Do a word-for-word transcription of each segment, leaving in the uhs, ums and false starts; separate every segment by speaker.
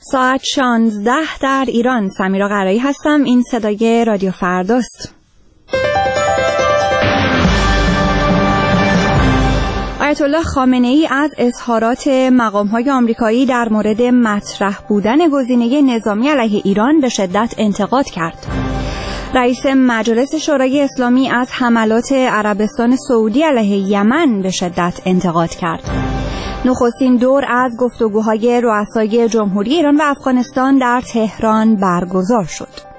Speaker 1: ساعت شانزده در ایران. سمیرا قرایی هستم. این صدای رادیو فرداست. آیت الله خامنه ای از اظهارات مقام‌های آمریکایی در مورد مطرح بودن گزینه نظامی علیه ایران به شدت انتقاد کرد. رئیس مجلس شورای اسلامی از حملات عربستان سعودی علیه یمن به شدت انتقاد کرد. نخستین دور از گفتگوهای رؤسای جمهوری ایران و افغانستان در تهران برگزار شد.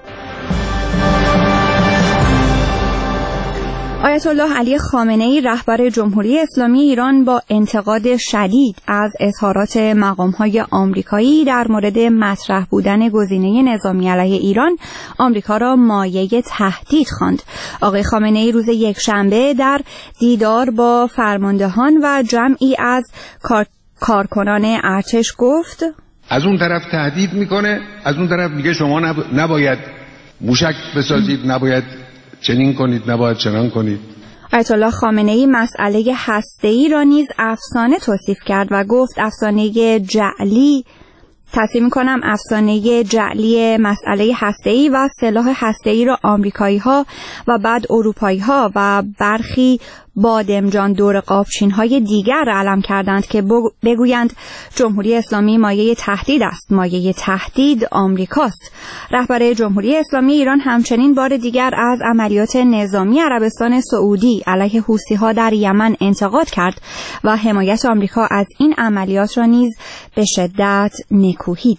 Speaker 1: آیت الله علی خامنه ای رهبر جمهوری اسلامی ایران با انتقاد شدید از اظهارات مقام‌های آمریکایی در مورد مطرح بودن گزینه نظامی علیه ایران آمریکا را مایه تهدید خواند. آقای خامنه ای روز یکشنبه در دیدار با فرماندهان و جمعی از کار... کارکنان ارتش گفت
Speaker 2: از اون طرف تهدید میکنه، از اون طرف میگه شما نب... نباید موشک بسازید، نباید چنین کنید، نباید چنان کنید.
Speaker 1: آیت الله خامنه ای مسئله هسته‌ای را نیز افسانه توصیف کرد و گفت افسانه جعلی تصحیح می‌کنم افسانه جعلی مسئله هسته‌ای و سلاح هسته‌ای را آمریکایی‌ها و بعد اروپایی‌ها و برخی بادمجان دور قابچین‌های دیگر علم کردند که بگویند جمهوری اسلامی مایه تهدید است. مایه تهدید آمریکاست. رهبر جمهوری اسلامی ایران همچنین بار دیگر از عملیات نظامی عربستان سعودی علیه حوثی‌ها در یمن انتقاد کرد و حمایت آمریکا از این عملیات را نیز به شدت نکوهید.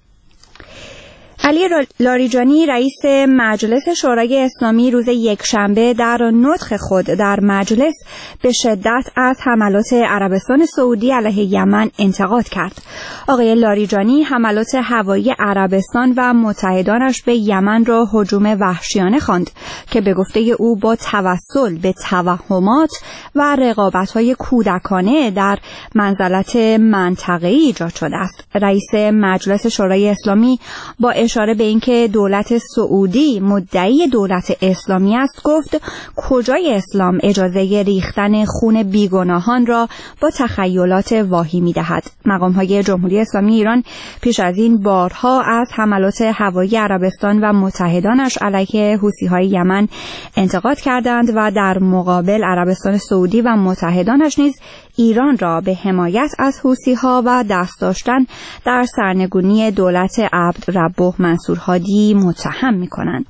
Speaker 1: علی لاریجانی رئیس مجلس شورای اسلامی روز یکشنبه در نطق خود در مجلس به شدت از حملات عربستان سعودی علیه یمن انتقاد کرد. آقای لاریجانی حملات هوایی عربستان و متحدانش به یمن را هجوم وحشیانه خواند که به گفته او با توسل به توهمات و رقابت‌های کودکانه در منزلت منطقه‌ای ایجاد شده است. رئیس مجلس شورای اسلامی با اشاره به اینکه دولت سعودی مدعی دولت اسلامی است گفت کجای اسلام اجازه ریختن خون بیگناهان را با تخیلات واهی می‌دهد. مقام‌های جمهوری اسلامی ایران پیش از این بارها از حملات هوایی عربستان و متحدانش علیه حوثی‌های یمن انتقاد کردند و در مقابل عربستان سعودی و متحدانش نیز ایران را به حمایت از حوثی‌ها و دست داشتن در سرنگونی دولت عبد ربه منصور هادی متهم می‌کنند.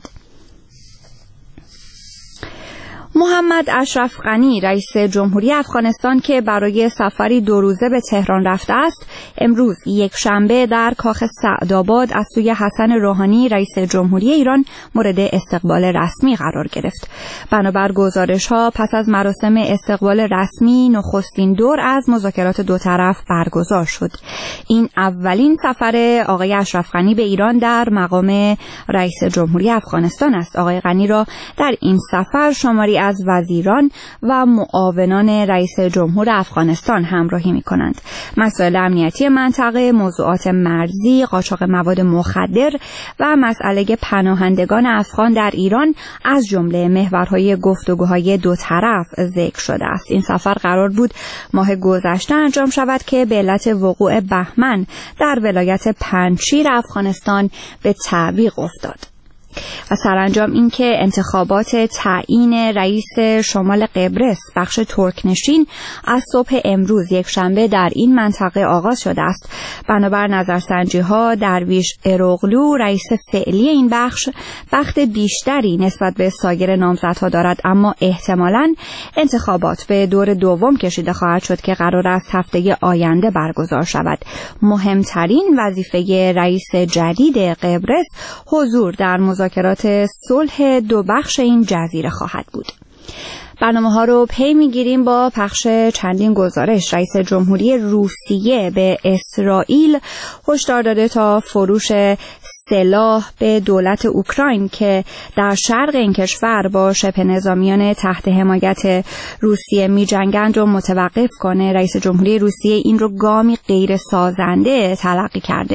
Speaker 1: محمد اشرف غنی رئیس جمهوری افغانستان که برای سفری دو روزه به تهران رفته است، امروز یک شنبه در کاخ سعدآباد از سوی حسن روحانی رئیس جمهوری ایران مورد استقبال رسمی قرار گرفت. بنابر گزارش‌ها پس از مراسم استقبال رسمی نخستین دور از مذاکرات دو طرف برگزار شد. این اولین سفر آقای اشرف غنی به ایران در مقام رئیس جمهوری افغانستان است. آقای غنی را در این سفر شماری از وزیران و معاونان رئیس جمهور افغانستان همراهی می‌کنند. مسائل امنیتی منطقه، موضوعات مرزی، قاچاق مواد مخدر و مسئله پناهندگان افغان در ایران از جمله محورهای گفتگوهای دو طرف ذکر شده است. این سفر قرار بود ماه گذشته انجام شود که به علت وقوع بهمن در ولایت پنجشیر افغانستان به تعویق افتاد. و سرانجام این که انتخابات تعیین رئیس شمال قبرس بخش ترکنشین از صبح امروز یک شنبه در این منطقه آغاز شده است. بنابر نظرسنجی ها درویش اروغلو رئیس فعلی این بخش بخت بیشتری نسبت به سایر نامزدها دارد، اما احتمالاً انتخابات به دور دوم کشیده خواهد شد که قرار است هفته آینده برگزار شود. مهمترین وظیفه رئیس جدید قبرس حضور در مذاکرات صلح دو بخش این جزیره خواهد بود. برنامه ها رو پی میگیریم با پخش چندین گزارش. رئیس جمهوری روسیه به اسرائیل هشدار داده تا فروش سلاح به دولت اوکراین که در شرق این کشور با شبه نظامیان تحت حمایت روسیه می جنگند رو متوقف کنه. رئیس جمهوری روسیه این رو گامی غیر سازنده تلقی کرده.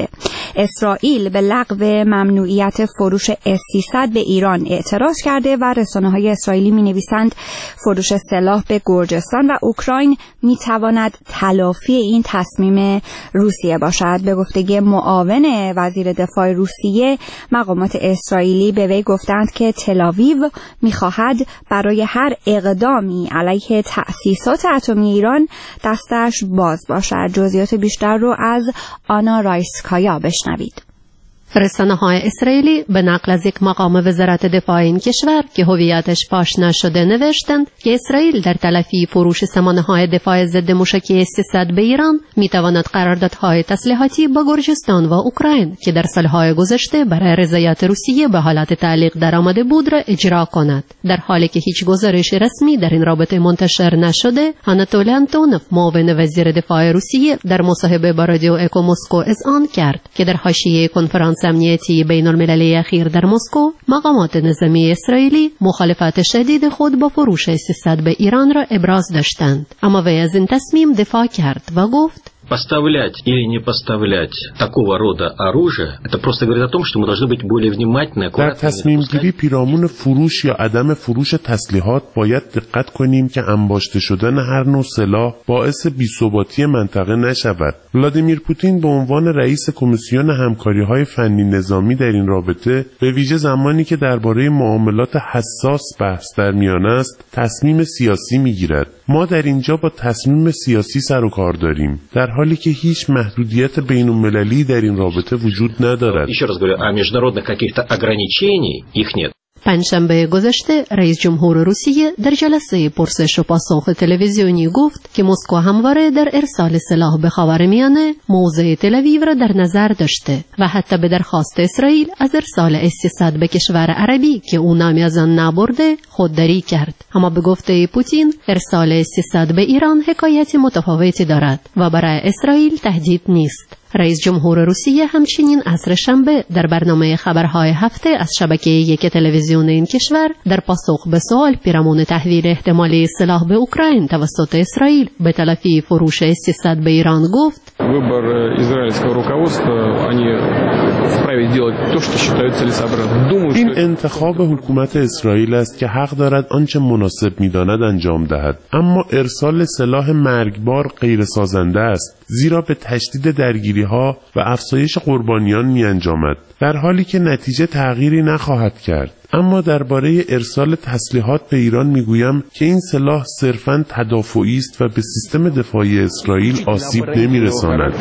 Speaker 1: اسرائیل به لغو ممنوعیت فروش اس سیصد به ایران اعتراض کرده و رسانه‌های اسرائیلی می‌نویسند فروش سلاح به گرجستان و اوکراین می‌تواند تلافی این تصمیم روسیه باشد. به گفته معاون وزیر دفاع روسیه، مقامات اسرائیلی به وی گفتند که تل‌آویو می‌خواهد برای هر اقدامی علیه تأسیسات اتمی ایران دستش باز باشد. جزئیات بیشتر رو از آنا رایسکایا بشنوید.
Speaker 3: رسانه‌های اسرائیلی به نقل از یک مقام وزارت دفاع این کشور که هویتش فاش نشده نوشتند که اسرائیل در تلافی فروش سامانه‌های دفاع ضد موشکی اس سیصد به ایران می‌تواند قراردادهای تسلیحاتی با گرجستان و اوکراین که در سالهای گذشته برای رضایت روسیه به حالت تعلیق درآمده بود را اجرا کند. در حالی که هیچ گزارش رسمی در این رابطه منتشر نشده، آناتولی آنتونوف، معاون وزیر دفاع روسیه، در مصاحبه با رادیو اکو مسکو اذعان کرد که در حاشیه کنفرانس امنیتی بین المللی اخیر در مسکو، مقامات نظامی اسرائیلی مخالفت شدید خود با فروش اس سیصد به ایران را ابراز داشتند، اما وی از این تصمیم دفاع کرد و گفت
Speaker 4: Поставлять или не поставлять такого рода оружие, это просто говорит о том, что мы должны быть более внимательны, аккуратны.
Speaker 5: در تصمیم گیری پیرامون فروش یا عدم فروش تسلیحات باید دقت کنیم که انباشته شدن هر نوع سلاح باعث بی‌ثباتی منطقه نشود. ولادیمیر پوتین به عنوان رئیس کمیسیون همکاری‌های فنی نظامی در این رابطه، به ویژه زمانی که درباره معاملات حساس بحث در میان است، تصمیم سیاسی می‌گیرد. ما در اینجا با تصمیم سیاسی سر و کار داریم، در حالی که هیچ محدودیت بین‌المللی در این رابطه وجود ندارد.
Speaker 4: Еще раз говорю, о международных каких-то ограничений их нет.
Speaker 3: پنجشنبه گذشته رئیس جمهور روسیه در جلسه پرسش و پاسخ تلویزیونی گفت که مسکو همواره در ارسال سلاح به خاورمیانه موضع تل‌آویو را در نظر داشته و حتی به درخواست اسرائیل از ارسال اس سیصد به کشور عربی که او نامی از آن نبرده خودداری کرد. اما به گفته پوتین ارسال اس سیصد به ایران حکایت متفاوتی دارد و برای اسرائیل تهدید نیست. رئیس جمهور روسیه همچنین عصر شنبه در برنامه خبرهای هفته از شبکه یک تلویزیون این کشور در پاسخ به سوال پیرامون تحویل احتمالی سلاح به اوکراین توسط اسرائیل به تلافی فروش اس سیصد به ایران گفت:
Speaker 6: выбор израильского руководства, они вправе делать то, что считают целесообразным. Думаю,
Speaker 5: این انتخاب حکومت اسرائیل است که حق دارد آنچه مناسب می‌داند انجام دهد، اما ارسال سلاح مرگبار غیر سازنده است، زیرا به تشدید درگیری ها و افزایش قربانیان می انجامد، در حالی که نتیجه تغییری نخواهد کرد. اما درباره ارسال تسلیحات به ایران میگویم که این سلاح صرفاً تدافعی است و به سیستم دفاعی اسرائیل آسیب نمیرساند.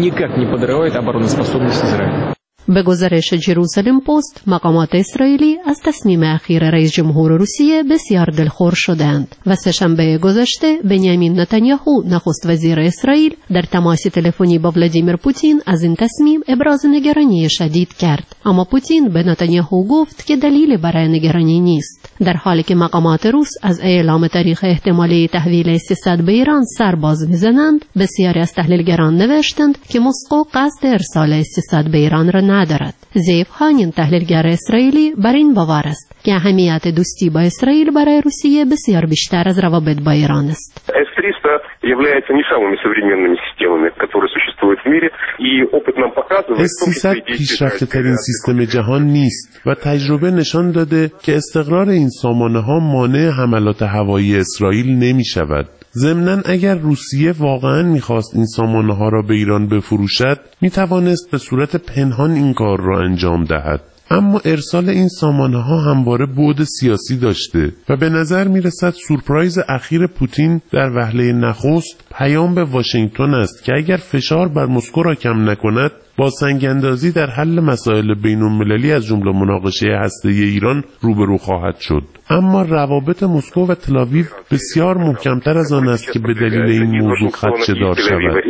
Speaker 3: به گزارش جروزالم پست، مقامات اسرائیلی از تصمیم اخیر رئیس جمهور روسیه بسیار دلخور شدند و سه‌شنبه گذشته بنیامین نتانیاهو، نخست وزیر اسرائیل، در تماس تلفنی با ولادیمیر پوتین از این تصمیم ابراز نگرانی شدید کرد. اما پوتین به نتانیاهو گفت که دلیلی برای نگرانی نیست، در حالی که مقامات روس از اعلام تاریخ احتمالی تحویل اس سیصد به ایران سر باز می‌زنند. بسیاری از تحلیلگران نوشتند که مسکو قصد ارسال اس سیصد به ایران را ندارد. زیف هانین، تحلیلگر اسرائیلی، بر این باور است که اهمیت دوستی با اسرائیل برای روسیه بسیار بیشتر از روابط با ایران است.
Speaker 7: اس سیصد является не самыми современными системами, которые существуют в мире, и опыт нам показывает,
Speaker 5: اس سیصد پیشرفته ترین سیستم جهان نیست و تجربه نشان داده که استقرار این سامانه ها مانع حملات هوایی اسرائیل نمی شود. ضمناً اگر روسیه واقعاً می‌خواست این سامانه ها را به ایران بفروشد، می‌توانست به صورت پنهان این کار را انجام دهد. اما ارسال این سامانه ها همواره بعد سیاسی داشته و به نظر می رسد سورپرایز اخیر پوتین در وهله نخست پیام به واشنگتن است که اگر فشار بر مسکو را کم نکند، با سنگ‌اندازی در حل مسائل بین‌المللی از جمله مناقشه هسته‌ای ایران روبرو خواهد شد. اما روابط مسکو و تل‌آویو بسیار محکمتر از آن است که به دلیل این موضوع خدشه‌دار شود.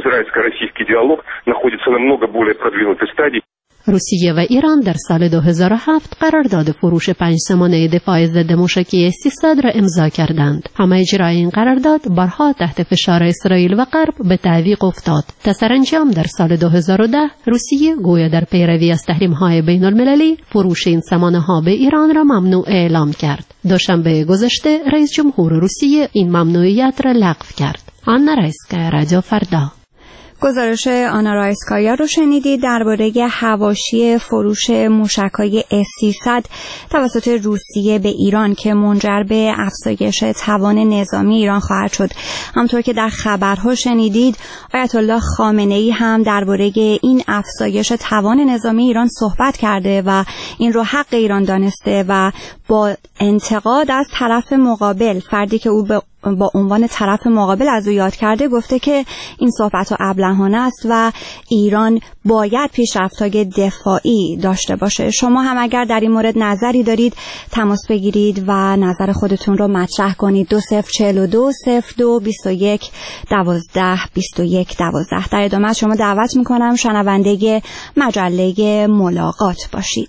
Speaker 3: روسیه و ایران در سال دو هزار و هفت قرارداد فروش پنج سامانه دفاع ضد موشکی اس سیصد را امضا کردند. اما اجرای این قرارداد بارها تحت فشار اسرائیل و غرب به تعویق افتاد تا سرانجام در سال دو هزار و ده روسیه گویا در پیروی از تحریم‌های بین‌المللی فروش این سامانه‌ها به ایران را ممنوع اعلام کرد. دوشنبه گذشته رئیس جمهور روسیه این ممنوعیت را لغو کرد. آنا رایسکایا، رادیو فردا.
Speaker 1: گزارش آنا رایسکایا رو شنیدید درباره حواشی فروش موشک‌های اس سیصد توسط روسیه به ایران که منجر به افزایش توان نظامی ایران خواهد شد. همطور که در خبرها شنیدید، آیت الله خامنه‌ای هم درباره این افزایش توان نظامی ایران صحبت کرده و این رو حق ایران دانسته و با انتقاد از طرف مقابل، فردی که او به با عنوان طرف مقابل از او یاد کرده، گفته که این صحبت‌ها ابلهانه است و ایران باید پیشرفت‌های دفاعی داشته باشه. شما هم اگر در این مورد نظری دارید تماس بگیرید و نظر خودتون رو مطرح کنید. دو صفر چهل و دو صفر دو بیست و یک دوازده بیست و یک دوازده. در ادامه از شما دعوت می‌کنم شنونده مجله ملاقات باشید.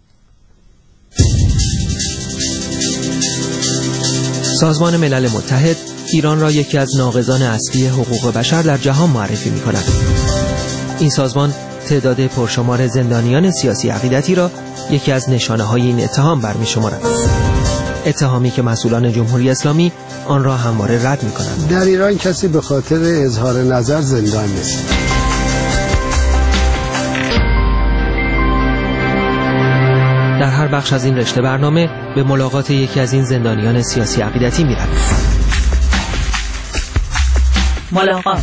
Speaker 8: سازمان ملل متحد ایران را یکی از ناقضان اصلی حقوق بشر در جهان معرفی می کند. این سازمان تعداد پرشمار زندانیان سیاسی عقیدتی را یکی از نشانه های این اتهام برمی شمارد. اتهامی که مسئولان جمهوری اسلامی آن را همواره رد می کنند.
Speaker 9: در ایران کسی به خاطر اظهار نظر زندان نیست.
Speaker 8: در هر بخش از این رشته برنامه به ملاقات یکی از این زندانیان سیاسی عقیدتی می رویم.
Speaker 10: ملاقات.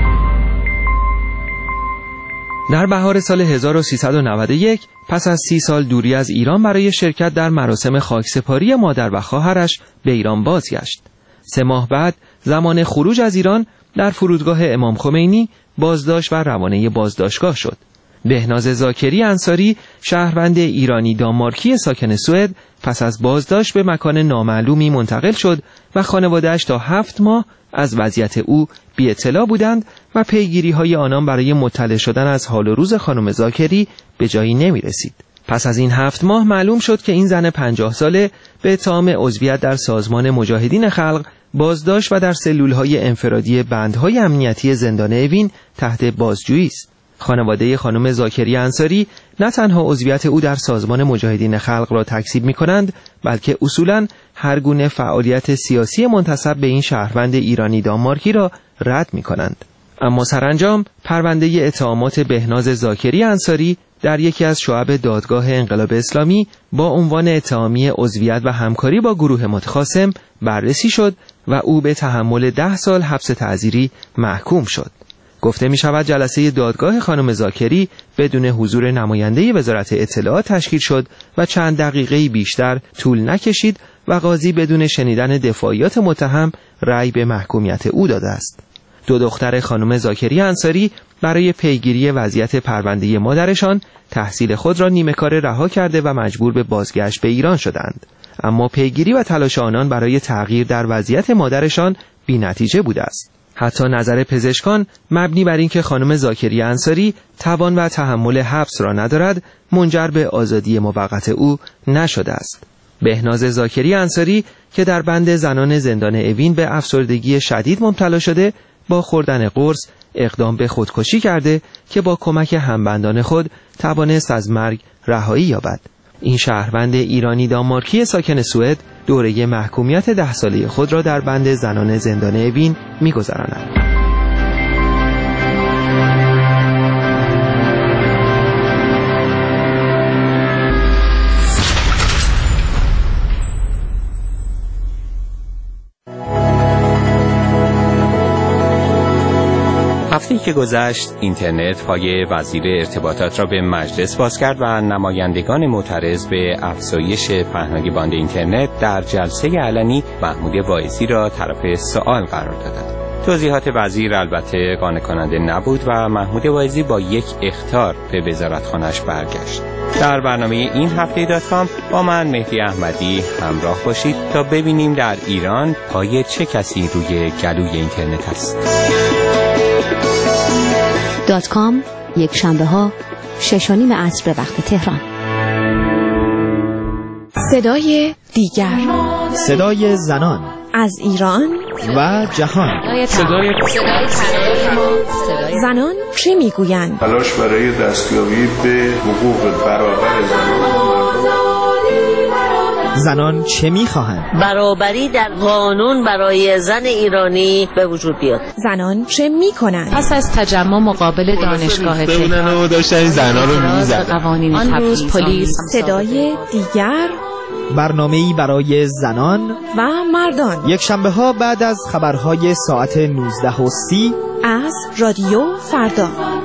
Speaker 8: در بهار سال هزار و سیصد و نود و یک پس از سی سال دوری از ایران برای شرکت در مراسم خاکسپاری مادر و خواهرش به ایران بازگشت. سه ماه بعد زمان خروج از ایران در فرودگاه امام خمینی بازداشت و روانه بازداشتگاه شد. بهناز زاکری انصاری، شهروند ایرانی دانمارکی ساکن سوئد، پس از بازداشت به مکان نامعلومی منتقل شد و خانواده‌اش تا هفت ماه از وضعیت او بی اطلاع بودند و پیگیری‌های آنان برای مطلع شدن از حال و روز خانم زاکری به جایی نمی رسید. پس از این هفت ماه معلوم شد که این زن پنجاه ساله به اتهام عضویت در سازمان مجاهدین خلق بازداشت و در سلول‌های انفرادی بندهای امنیتی زندان اوین تحت بازجویی است. خانواده خانم زاکری انصاری نه تنها عضویت او در سازمان مجاهدین خلق را تکذیب می‌کنند، بلکه اصولاً هر گونه فعالیت سیاسی منتسب به این شهروند ایرانی دانمارکی را رد می‌کنند. اما سرانجام پرونده اتهامات بهناز زاکری انصاری در یکی از شعب دادگاه انقلاب اسلامی با عنوان اتهامی عضویت و همکاری با گروه متخاصم بررسی شد و او به تحمل ده سال حبس تعزیری محکوم شد. گفته می شود جلسه دادگاه خانم زاکری بدون حضور نماینده وزارت اطلاعات تشکیل شد و چند دقیقه بیشتر طول نکشید و قاضی بدون شنیدن دفاعیات متهم رأی به محکومیت او داده است. دو دختر خانم زاکری انصاری برای پیگیری وضعیت پرونده مادرشان تحصیل خود را نیمه کاره رها کرده و مجبور به بازگشت به ایران شدند. اما پیگیری و تلاش آنان برای تغییر در وضعیت مادرشان بی‌نتیجه بوده است. حتی نظر پزشکان مبنی بر اینکه خانم زاکری انصاری توان و تحمل حبس را ندارد منجر به آزادی موقت او نشده است. بهناز زاکری انصاری که در بند زنان زندان اوین به افسردگی شدید مبتلا شده با خوردن قرص اقدام به خودکشی کرده که با کمک همبندان خود توانست از مرگ رهایی یابد. این شهروند ایرانی دانمارکی ساکن سوئد دوره محکومیت ده ساله خود را در بند زنان زندان اوین می‌گذراند.
Speaker 11: هفته‌ای که گذشت اینترنت پای وزیر ارتباطات را به مجلس باز کرد و نمایندگان معترض به افزایش پهنای باند اینترنت در جلسه علنی محمود واعظی را طرف سوال قرار دادند. توضیحات وزیر البته قانع کننده نبود و محمود واعظی با یک اخطار به وزارتخانه‌اش برگشت. در برنامه این هفته دات کام با من مهدی احمدی همراه باشید تا ببینیم در ایران پای چه کسی روی گلوی اینترنت است.
Speaker 12: دات کام یک شنبه ها شش و نیم عصر به وقت تهران.
Speaker 13: صدای دیگر،
Speaker 14: صدای زنان
Speaker 13: از ایران
Speaker 14: و جهان.
Speaker 13: صدای زنان چه میگویند؟
Speaker 15: تلاش برای دستیابی به حقوق برابر زنان.
Speaker 14: زنان چه میخواهند؟
Speaker 10: برابری در قانون برای زن ایرانی به وجود بیاد.
Speaker 13: زنان چه میکنند؟
Speaker 15: پس از تجمع مقابل دانشگاه
Speaker 5: تهران داشتن زنان رو میزدن.
Speaker 15: آن روز پلیس
Speaker 13: صدای دیگر،
Speaker 14: برنامه‌ای برای زنان
Speaker 13: و مردان،
Speaker 14: یک شنبه ها بعد از خبرهای ساعت نوزده و سی
Speaker 13: از رادیو فردا.